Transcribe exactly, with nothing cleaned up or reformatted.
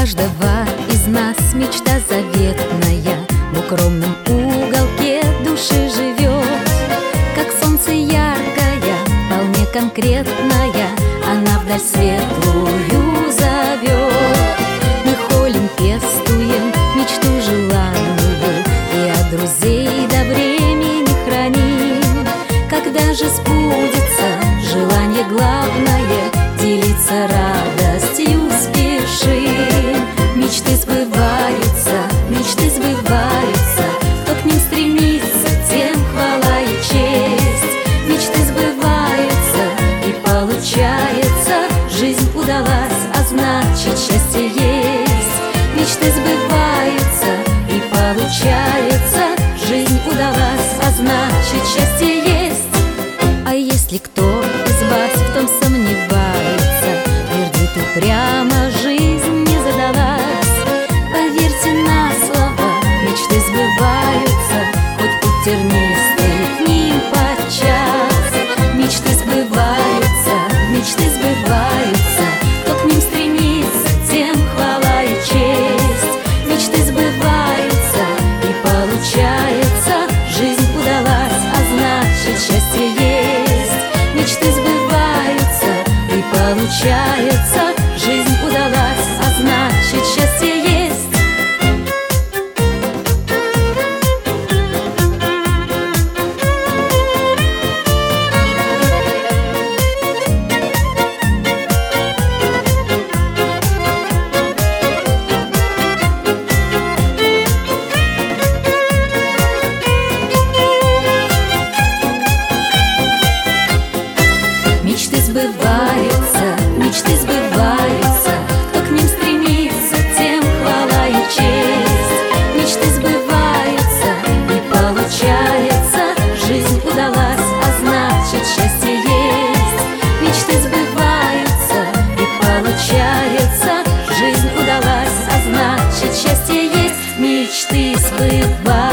каждого из нас мечта заветная в укромном уголке души живет. Как солнце яркое, вполне конкретная, она вдаль светлую зовет. Мы холим, пестуем мечту желанную и от друзей до времени храним. Когда же сбудется желание главное, делиться радостью спешим. Мечты сбываются, мечты сбываются, кто к ним стремится, тем хвала и честь. Мечты сбываются и получается, жизнь удалась, а значит счастье есть. Мечты сбываются и получается, жизнь удалась, а значит счастье есть. А если кто из вас в том сомневается, твердит упрямо, жизнь не задалась, поверьте на слово, мечты сбываются, хоть путь тернистый к ним подчас. Мечты сбываются, мечты сбываются, кто к ним стремится, тем хвала и честь. Мечты сбываются и получается, жизнь удалась, а значит счастье есть. Мечты сбываются и получается, жизнь удалась, а значит счастье есть. Мечты сбываются, мечты сбываются, кто к ним стремится, тем хвала и честь. Мечты сбываются и получается, жизнь удалась, а значит счастье есть. Мечты сбываются и получается, жизнь удалась, а значит счастье есть. Мечты сбываются.